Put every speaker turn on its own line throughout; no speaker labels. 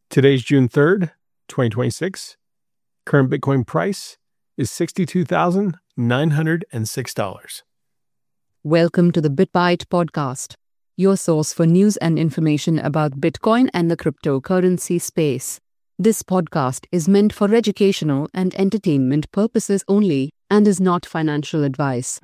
Today's June 3rd, 2026. Current Bitcoin price is $62,906.
Welcome to the BitBite podcast, your source for news and information about Bitcoin and the cryptocurrency space. This podcast is meant for educational and entertainment purposes only and is not financial advice.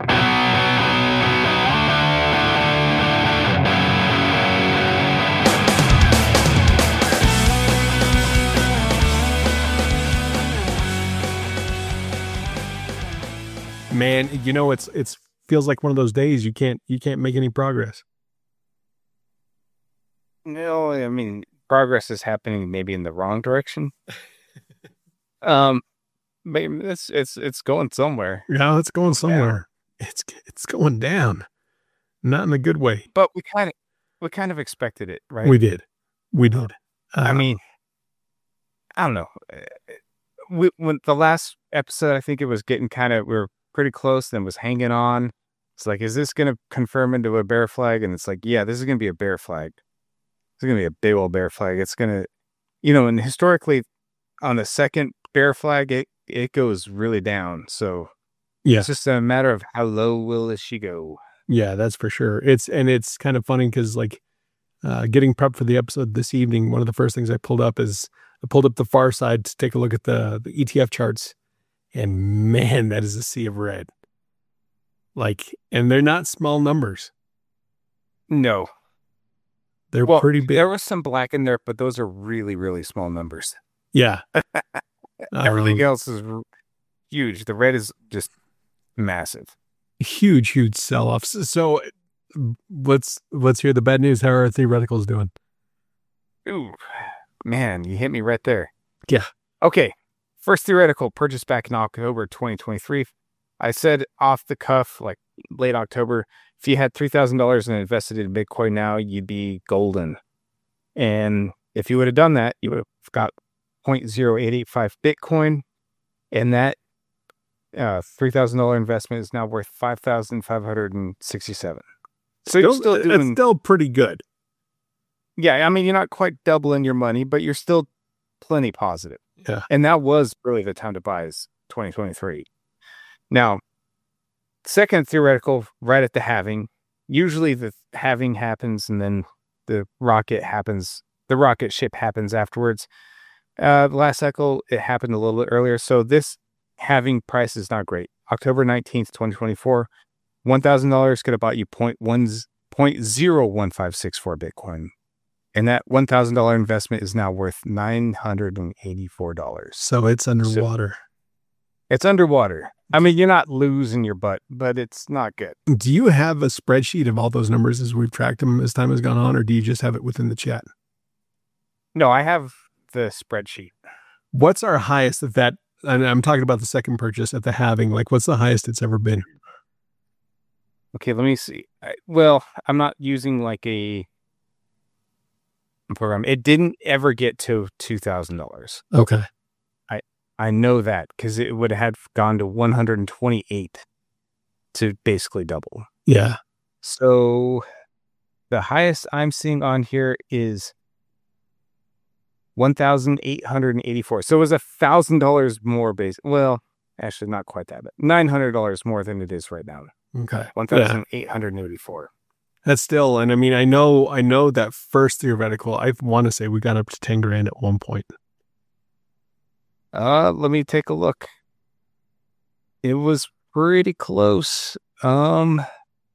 Man, it's feels like one of those days you can't make any progress.
No, I mean, progress is happening maybe in the wrong direction. Maybe it's going somewhere.
Yeah, it's going somewhere. It's going down, not in a good way.
But we kind of expected it, right?
We did.
I mean, I don't know. When the last episode, I think it was getting we were pretty close, then was hanging on. It's like, is this going to confirm into a bear flag? And it's like, yeah, this is going to be a bear flag. It's going to be a big old bear flag. It's going to, and historically on the second bear flag, it goes really down. So
yeah,
it's just a matter of how low will she go.
Yeah, that's for sure. It's kind of funny because getting prepped for the episode this evening, one of the first things I pulled up the far side to take a look at the ETF charts. And man, that is a sea of red. And they're not small numbers.
No.
They're pretty big.
There was some black in there, but those are really, really small numbers.
Yeah.
Everything else is huge. The red is just massive.
Huge sell-offs. So let's hear the bad news. How are our theoreticals doing?
Ooh, man, you hit me right there.
Yeah.
Okay. First theoretical purchase back in October 2023. I said off the cuff, like late October, if you had $3,000 and invested in Bitcoin now, you'd be golden. And if you would have done that, you would have got 0.0885 Bitcoin. And that $3,000 investment is now worth $5,567. So you're still doing...
It's still pretty good.
Yeah, I mean, you're not quite doubling your money, but you're still plenty positive.
Yeah.
And that was really the time to buy is 2023. Now, second theoretical, right at the halving, usually the halving happens and then the rocket ship happens afterwards. Last cycle, it happened a little bit earlier. So this halving price is not great. October 19th, 2024, $1,000 could have bought you 0.01564 Bitcoin. And that $1,000 investment is now worth $984.
So it's underwater.
It's underwater. I mean, you're not losing your butt, but it's not good.
Do you have a spreadsheet of all those numbers as we've tracked them as time has gone on, or do you just have it within the chat?
No, I have the spreadsheet.
What's our highest of that? And I'm talking about the second purchase at the halving. What's the highest it's ever been?
Okay, let me see. I'm not using a program. It didn't ever get to $2,000.
Okay.
I know that because it would have gone to 128 to basically double.
Yeah.
So the highest I'm seeing on here is 1,884. So it was $1,000 more well, actually not quite that, but $900 more than it is right now.
Okay.
1,884.
That's still, and I mean, I know that first theoretical, I want to say we got up to 10 grand at one point.
Let me take a look. It was pretty close. Let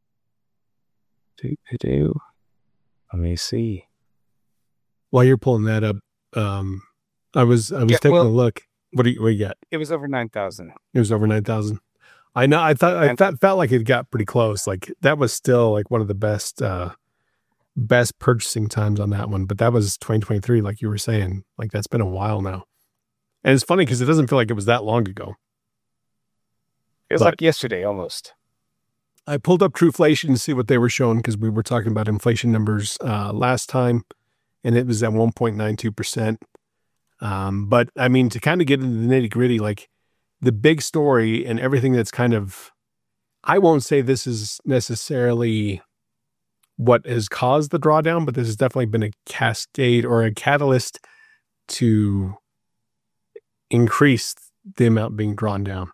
me see.
While you're pulling that up, I was taking a look. What do you got?
It was over 9,000.
It was over 9,000. I know. I felt like it got pretty close. That was still one of the best purchasing times on that one. But that was 2023, like you were saying. That's been a while now. And it's funny because it doesn't feel like it was that long ago.
It was like yesterday almost.
I pulled up Truflation to see what they were showing because we were talking about inflation numbers last time, and it was at 1.92%. But I mean, to kind of get into the nitty gritty, the big story and everything that's I won't say this is necessarily what has caused the drawdown, but this has definitely been a cascade or a catalyst to increase the amount being drawn down.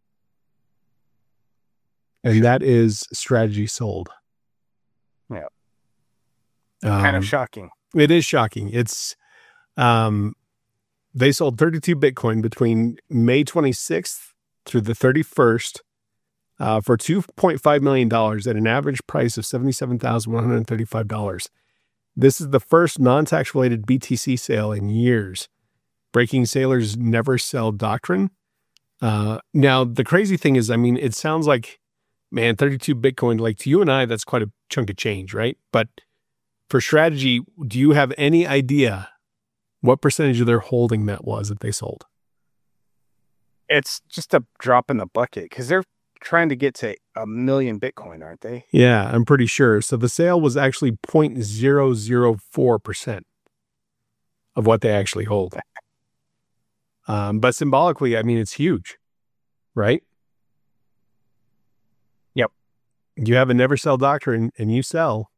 And that is Strategy sold.
Yeah. Kind of shocking.
It is shocking. It's they sold 32 Bitcoin between May 26th through the 31st for $2.5 million at an average price of $77,135. This is the first non-tax related BTC sale in years, breaking Saylor's never sell doctrine. Now, the crazy thing is, I mean, it sounds like, man, 32 Bitcoin, like to you and I, that's quite a chunk of change, right? But for Strategy, do you have any idea what percentage of their holding that was that they sold?
It's just a drop in the bucket because they're trying to get to 1 million Bitcoin, aren't they?
Yeah, I'm pretty sure. So the sale was actually 0.004% of what they actually hold. But symbolically, I mean, it's huge, right?
Yep.
You have a never sell doctrine and you sell.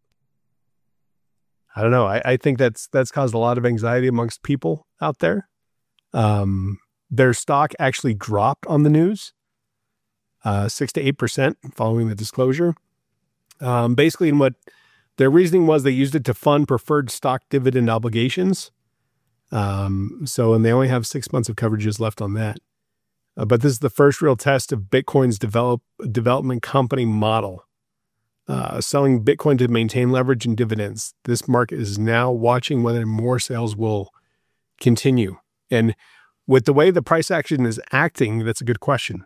I don't know. I think that's caused a lot of anxiety amongst people out there. Their stock actually dropped on the news, 6 to 8% following the disclosure. Basically, and what their reasoning was, they used it to fund preferred stock dividend obligations. And they only have 6 months of coverages left on that. But this is the first real test of Bitcoin's development company model. Selling Bitcoin to maintain leverage and dividends. This market is now watching whether more sales will continue. And with the way the price action is acting, that's a good question.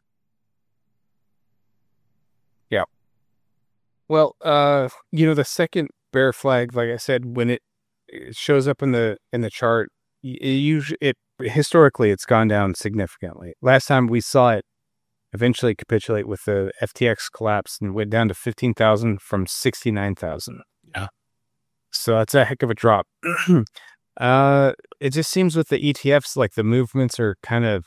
Yeah. Well, the second bear flag, like I said, when it shows up in the chart, historically it's gone down significantly. Last time we saw it eventually capitulate with the FTX collapse and went down to 15,000 from 69,000.
Yeah.
So that's a heck of a drop. It just seems with the ETFs, like the movements are kind of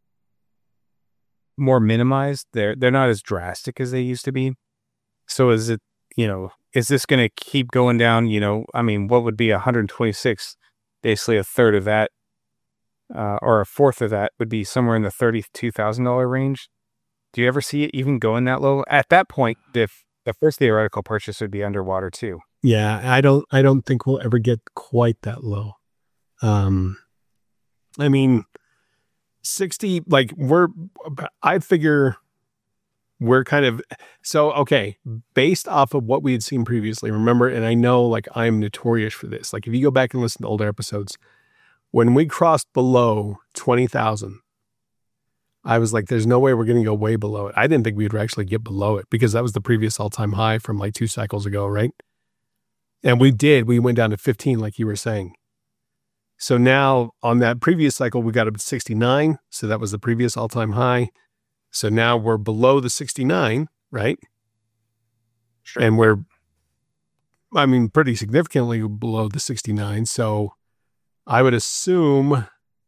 more minimized. They're not as drastic as they used to be. So is it, is this going to keep going down? I mean, what would be 126? Basically a third of that, or a fourth of that would be somewhere in the $32,000 range. Do you ever see it even going that low? At that point, if the first theoretical purchase would be underwater too.
Yeah, I don't think we'll ever get quite that low. I mean, 60, like I figure we're kind of, so, okay, based off of what we had seen previously, remember, and I know like I'm notorious for this. Like if you go back and listen to older episodes, when we crossed below 20,000, I was like, there's no way we're going to go way below it. I didn't think we would actually get below it because that was the previous all-time high from like 2 cycles ago, right? And we did. We went down to 15, like you were saying. So now on that previous cycle, we got up to 69. So that was the previous all-time high. So now we're below the 69, right?
Sure.
And we're, pretty significantly below the 69. So I would assume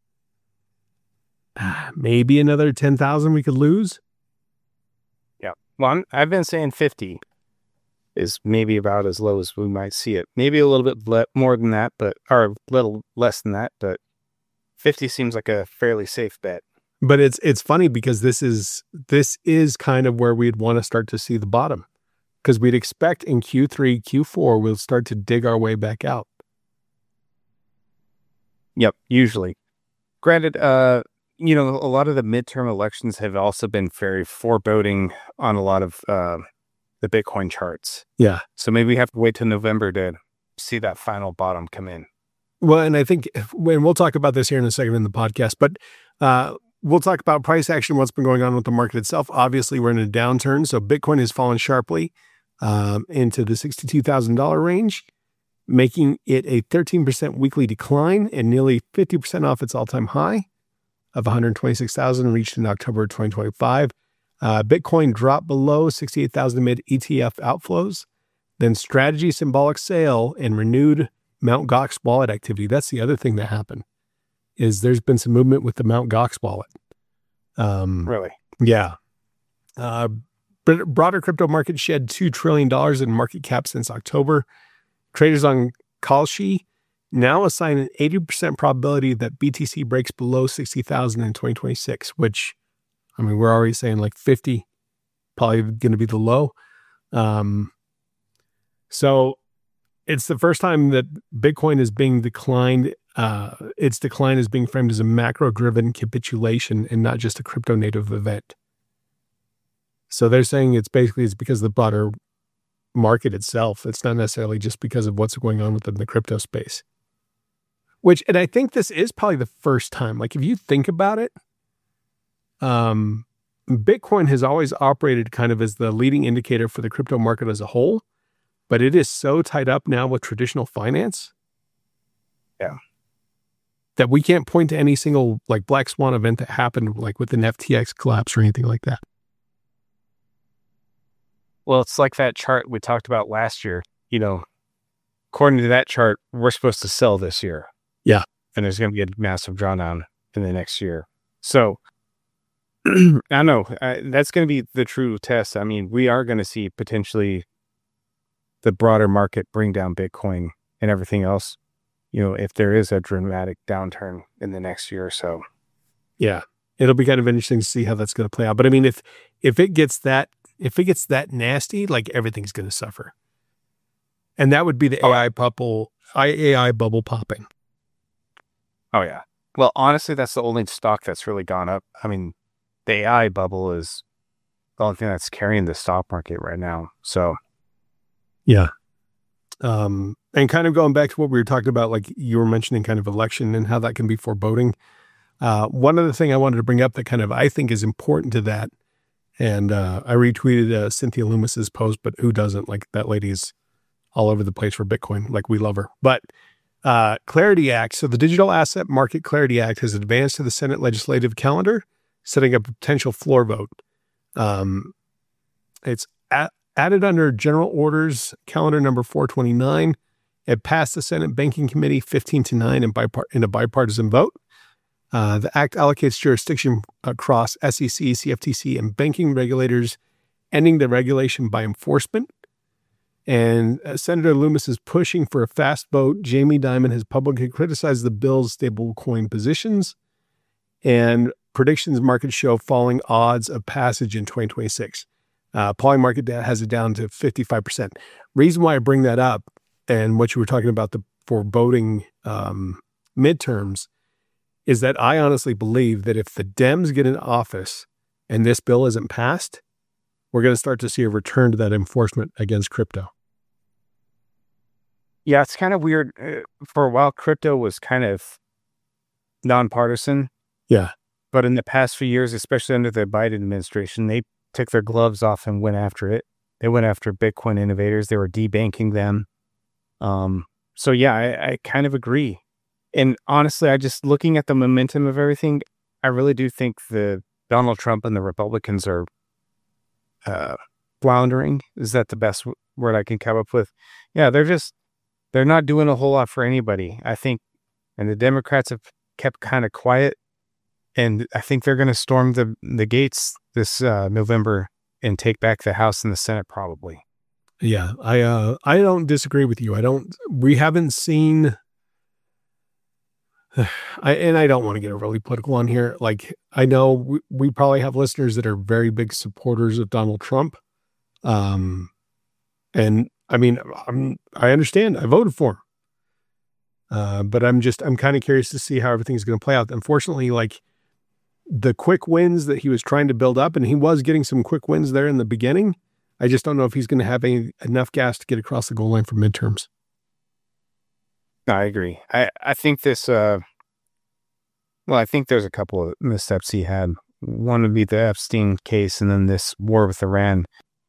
maybe another 10,000 we could lose.
Yeah. Well, I've been saying 50 is maybe about as low as we might see it. Maybe a little bit more than that, or a little less than that, but 50 seems like a fairly safe bet.
But it's funny because this is kind of where we'd want to start to see the bottom, because we'd expect in Q3, Q4, we'll start to dig our way back out.
Yep, usually. Granted, a lot of the midterm elections have also been very foreboding on a lot of the Bitcoin charts.
Yeah.
So maybe we have to wait till November to see that final bottom come in.
Well, and I think when we'll talk about this here in a second in the podcast, but we'll talk about price action, what's been going on with the market itself. Obviously, we're in a downturn, so Bitcoin has fallen sharply into the $62,000 range, making it a 13% weekly decline and nearly 50% off its all-time high of 126,000 reached in October 2025. Bitcoin dropped below 68,000 amid ETF outflows. Then Strategy symbolic sale and renewed Mt. Gox wallet activity. That's the other thing that happened, is there's been some movement with the Mt. Gox wallet.
Really?
Yeah. Broader crypto market shed $2 trillion in market cap since October. Traders on Kalshi now assign an 80% probability that BTC breaks below 60,000 in 2026, which, I mean, we're already saying like 50, probably going to be the low. So it's the first time that Bitcoin is being declined. Its decline is being framed as a macro-driven capitulation and not just a crypto-native event. So they're saying it's because of the broader market itself. It's not necessarily just because of what's going on within the crypto space. And I think this is probably the first time, like if you think about it, Bitcoin has always operated kind of as the leading indicator for the crypto market as a whole, but it is so tied up now with traditional finance.
Yeah.
That we can't point to any single like black swan event that happened like with an FTX collapse or anything like that.
Well, it's like that chart we talked about last year. According to that chart, we're supposed to sell this year.
Yeah.
And there's going to be a massive drawdown in the next year. So I don't know. That's going to be the true test. I mean, we are going to see potentially the broader market bring down Bitcoin and everything else, if there is a dramatic downturn in the next year or so.
Yeah. It'll be kind of interesting to see how that's going to play out. But I mean, if it gets that nasty, like everything's going to suffer. And that would be the AI bubble popping.
Oh, yeah. Well, honestly, that's the only stock that's really gone up. I mean, the AI bubble is the only thing that's carrying the stock market right now. So,
yeah. And kind of going back to what we were talking about, like you were mentioning kind of election and how that can be foreboding. One other thing I wanted to bring up that kind of I think is important to that, and I retweeted Cynthia Loomis's post, but who doesn't? Like that lady's all over the place for Bitcoin. Like we love her. But Clarity Act. So the Digital Asset Market Clarity Act has advanced to the Senate legislative calendar, setting up a potential floor vote. It's added under General Orders Calendar number 429. It passed the Senate Banking Committee 15-9 in a bipartisan vote. The act allocates jurisdiction across SEC, CFTC, and banking regulators, ending the regulation by enforcement. And Senator Loomis is pushing for a fast vote. Jamie Dimon has publicly criticized the bill's stablecoin positions, and predictions markets show falling odds of passage in 2026. Polymarket has it down to 55%. Reason why I bring that up, and what you were talking about the foreboding midterms, is that I honestly believe that if the Dems get in office and this bill isn't passed, we're going to start to see a return to that enforcement against crypto.
Yeah, it's kind of weird. For a while, crypto was kind of nonpartisan.
Yeah.
But in the past few years, especially under the Biden administration, they took their gloves off and went after it. They went after Bitcoin innovators. They were debanking them. So yeah, I kind of agree. And honestly, I just looking at the momentum of everything, I really do think the Donald Trump and the Republicans are floundering. Is that the best word I can come up with? Yeah, they're not doing a whole lot for anybody, I think. And the Democrats have kept kind of quiet. And I think they're going to storm the gates this November and take back the House and the Senate probably.
Yeah, I don't disagree with you. We haven't seen, I don't want to get overly political on here. Like, I know we probably have listeners that are very big supporters of Donald Trump. And I mean, I understand. I voted for him. But I'm kind of curious to see how everything's going to play out. Unfortunately, like the quick wins that he was trying to build up, and he was getting some quick wins there in the beginning. I just don't know if he's going to have enough gas to get across the goal line for midterms.
I agree. I think this, I think there's a couple of missteps he had. One would be the Epstein case, and then this war with Iran.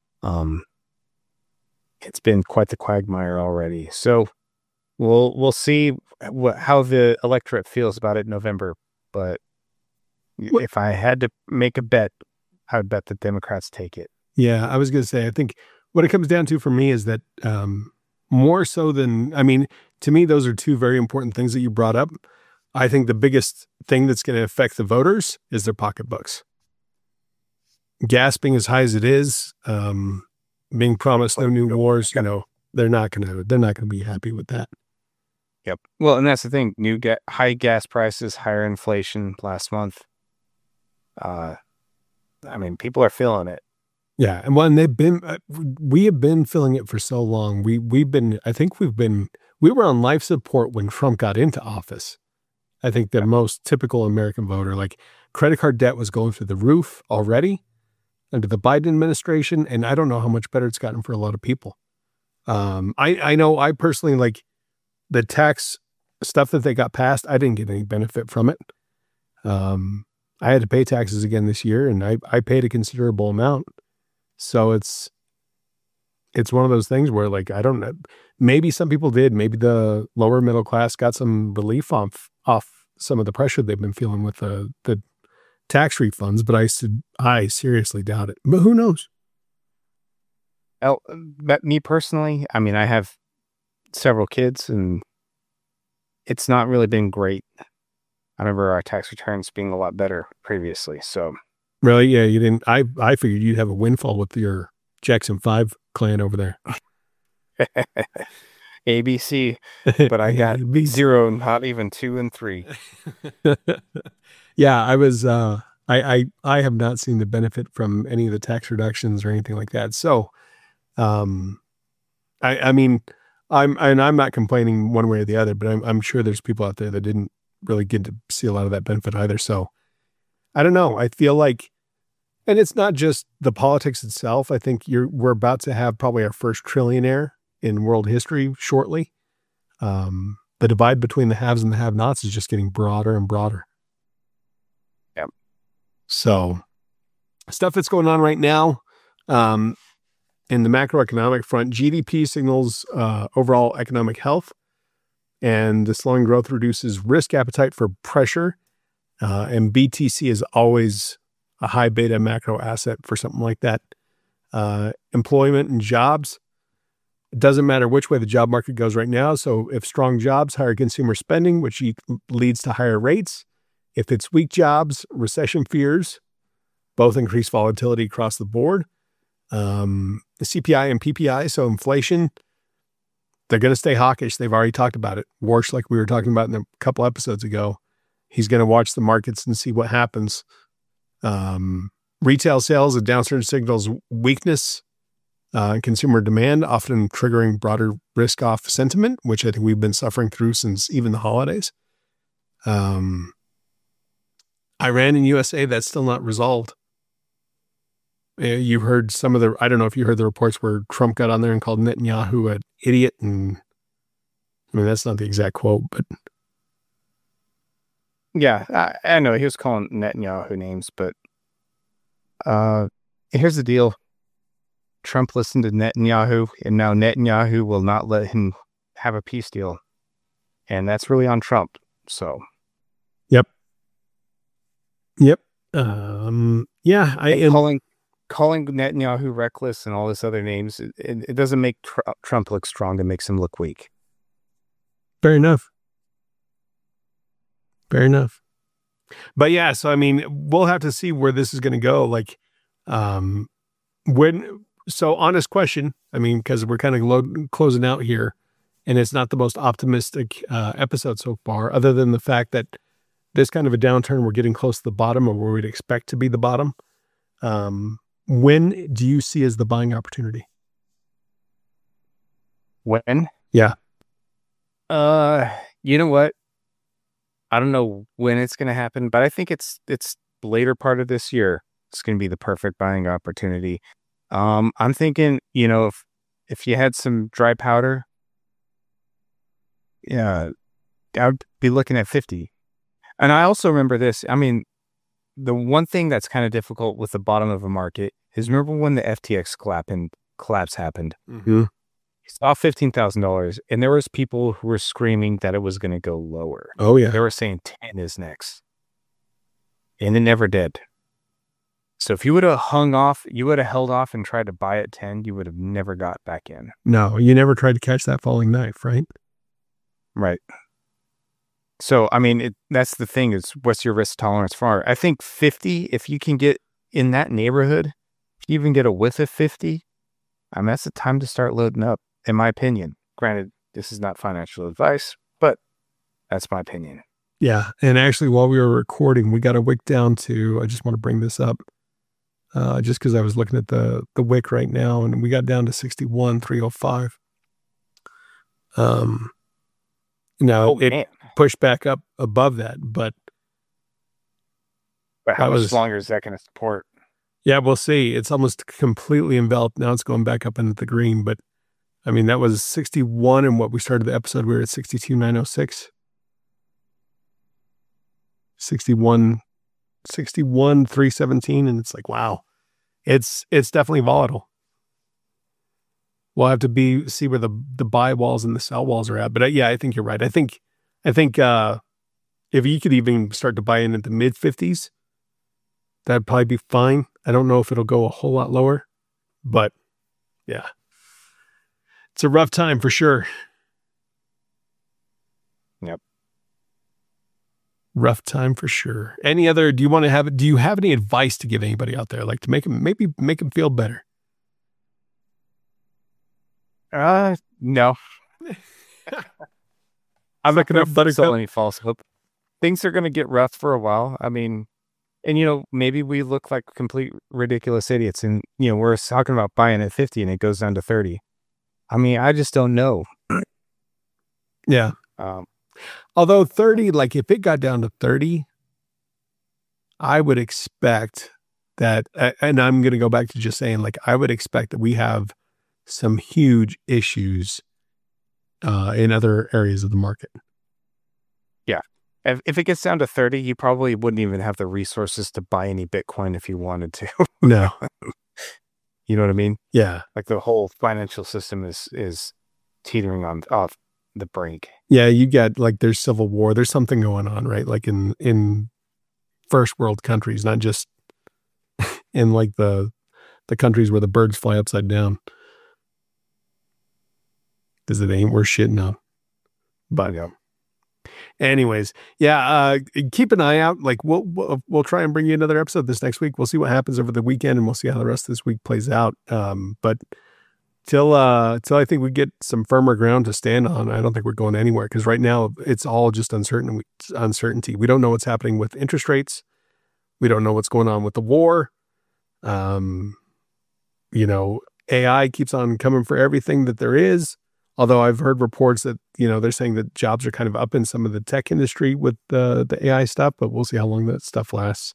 It's been quite the quagmire already. So we'll see how the electorate feels about it in November. But if I had to make a bet, I would bet the Democrats take it.
Yeah, I was going to say, I think what it comes down to for me is that more so than, I mean, to me, those are two very important things that you brought up. I think the biggest thing that's going to affect the voters is their pocketbooks. Gas being as high as it is, being promised no new wars, they're not going to be happy with that.
Yep. Well, and that's the thing. High gas prices, higher inflation last month. I mean, people are feeling it.
Yeah, and when we have been feeling it for so long. We were on life support when Trump got into office. I think the most typical American voter, like credit card debt was going through the roof already under the Biden administration, and I don't know how much better it's gotten for a lot of people. I know I personally, like the tax stuff that they got passed, I didn't get any benefit from it. I had to pay taxes again this year, and I paid a considerable amount. So it's one of those things where, like, I don't know, maybe some people did, maybe the lower middle class got some relief off some of the pressure they've been feeling with the tax refunds, but I seriously doubt it. But who knows?
But me personally, I mean, I have several kids, and it's not really been great. I remember our tax returns being a lot better previously. So
really, yeah, you didn't. I figured you'd have a windfall with your Jackson 5 clan over there.
ABC, but I got 0, not even 2 and 3.
Yeah, I was. I have not seen the benefit from any of the tax reductions or anything like that. So, I mean, I'm not complaining one way or the other, but I'm sure there's people out there that didn't really get to see a lot of that benefit either. So, I don't know. I feel like, and it's not just the politics itself. I think we're about to have probably our first trillionaire in world history shortly. The divide between the haves and the have-nots is just getting broader and broader.
Yep.
So, stuff that's going on right now, in the macroeconomic front, GDP signals overall economic health, and the slowing growth reduces risk appetite for pressure. And BTC is always a high beta macro asset for something like that. Employment and jobs. It doesn't matter which way the job market goes right now. So if strong jobs, higher consumer spending, which leads to higher rates. If it's weak jobs, recession fears, both increase volatility across the board. The CPI and PPI, so inflation, they're going to stay hawkish. They've already talked about it. Warsh, like we were talking about in a couple episodes ago, he's going to watch the markets and see what happens. Retail sales and downturn signals weakness in consumer demand, often triggering broader risk-off sentiment, which I think we've been suffering through since even the holidays. Iran and USA, that's still not resolved. You heard I don't know if you heard the reports where Trump got on there and called Netanyahu an idiot. And I mean, that's not the exact quote, but.
Yeah, I know he was calling Netanyahu names, but here's the deal. Trump listened to Netanyahu, and now Netanyahu will not let him have a peace deal. And that's really on Trump. So. Yep.
Yeah.
Calling Netanyahu reckless and all this other names, it doesn't make Trump look strong. It makes him look weak.
Fair enough. But yeah, so I mean, we'll have to see where this is going to go. Like, honest question. I mean, because we're kind of closing out here, and it's not the most optimistic episode so far, other than the fact that this kind of a downturn, we're getting close to the bottom of where we'd expect to be the bottom. When do you see as the buying opportunity?
When?
Yeah.
You know what? I don't know when it's going to happen, but I think it's later part of this year. It's going to be the perfect buying opportunity. I'm thinking, if you had some dry powder, yeah, I would be looking at 50. And I also remember this. I mean, the one thing that's kind of difficult with the bottom of a market is, remember when the FTX collapse happened?
Mm-hmm.
It's off $15,000, and there was people who were screaming that it was going to go lower.
Oh yeah,
they were saying 10 is next, and it never did. So if you would have held off and tried to buy at 10, you would have never got back in.
No, you never tried to catch that falling knife, right?
Right. So, I mean, that's the thing, is what's your risk tolerance for? I think 50, if you can get in that neighborhood, if you even get a whiff of 50, I mean, that's the time to start loading up, in my opinion. Granted, this is not financial advice, but That's my opinion.
Yeah. And actually, while we were recording, we got a wick down to, I just want to bring this up just because I was looking at the wick right now, and we got down to 61,305. Now it pushed back up above that, but
how much longer is that going to support?
Yeah, we'll see. It's almost completely enveloped. Now it's going back up into the green, but I mean, that was 61, and what we started the episode, we were at 62,906. 61,317, and it's like, wow, it's definitely volatile. We'll have to see where the buy walls and the sell walls are at. But yeah, I think you're right. I think if you could even start to buy in at the mid 50s, that'd probably be fine. I don't know if it'll go a whole lot lower, but yeah, it's a rough time for sure.
Yep.
Rough time for sure. Do you have any advice to give anybody out there, like to make them feel better?
No. I'm not going to sell any false hope. Things are going to get rough for a while. I mean, and maybe we look like complete ridiculous idiots, and we're talking about buying at 50 and it goes down to 30. I mean, I just don't know.
Yeah. Although 30, like if it got down to 30, I would expect that, and I'm going to go back to just saying, like, I would expect that we have some huge issues in other areas of the market.
Yeah. If it gets down to 30, you probably wouldn't even have the resources to buy any Bitcoin if you wanted to.
No.
You know what I mean?
Yeah.
Like the whole financial system is teetering off the brink.
Yeah, you get like there's civil war. There's something going on, right? Like in first world countries, not just in like the countries where the birds fly upside down. Because it ain't worth shitting on. But
yeah.
Anyways, yeah, keep an eye out. Like we'll try and bring you another episode this next week. We'll see what happens over the weekend, and we'll see how the rest of this week plays out. But till I think we get some firmer ground to stand on, I don't think we're going anywhere, because right now it's all just uncertainty. We don't know what's happening with interest rates. We don't know what's going on with the war. AI keeps on coming for everything that there is. Although I've heard reports that, they're saying that jobs are kind of up in some of the tech industry with the AI stuff, but we'll see how long that stuff lasts.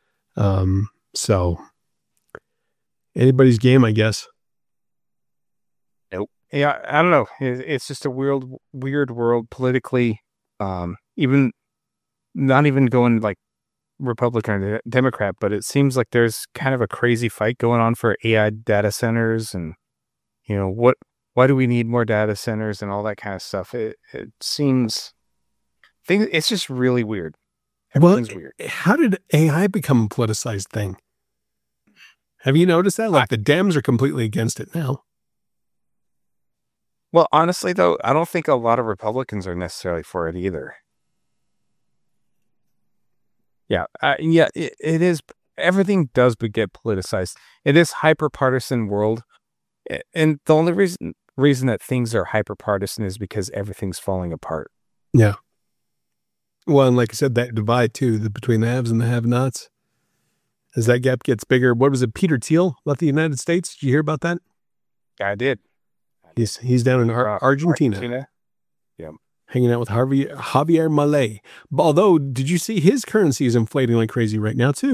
So anybody's game, I guess.
Nope. Yeah, I don't know. It's just a weird world politically. Even not even going like Republican or Democrat, but it seems like there's kind of a crazy fight going on for AI data centers, and why do we need more data centers and all that kind of stuff? It seems it's just really weird. Everything's weird.
How did AI become a politicized thing? Have you noticed that? Like the Dems are completely against it now.
Well, honestly, though, I don't think a lot of Republicans are necessarily for it either. Yeah. It is. Everything does get politicized. It is hyper-partisan world. And the only reason that things are hyper-partisan is because everything's falling apart.
Yeah. Well, and like I said, that divide too, between the haves and the have-nots, as that gap gets bigger. What was it, Peter Thiel left the United States? Did you hear about that?
I did.
He's down in Argentina.
Yeah.
Hanging out with Javier Milei. Although, did you see his currency is inflating like crazy right now too?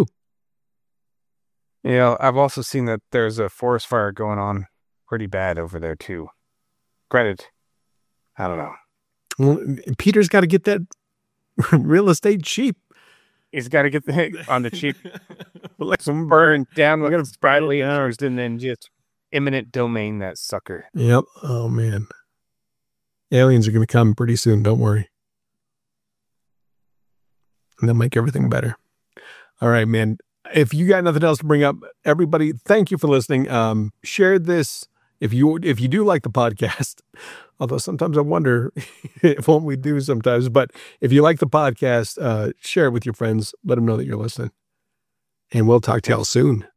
Yeah, I've also seen that there's a forest fire going on pretty bad over there too. Granted, I don't know.
Well, Peter's got to get that real estate cheap.
He's got to get on the cheap. Like some burn down with brightly ours, and then just eminent domain that sucker.
Yep. Oh man, aliens are going to come pretty soon. Don't worry, and they'll make everything better. All right, man. If you got nothing else to bring up, everybody, thank you for listening. Share this if you do like the podcast. Although sometimes I wonder what we do sometimes. But if you like the podcast, share it with your friends. Let them know that you're listening. And we'll talk to y'all soon.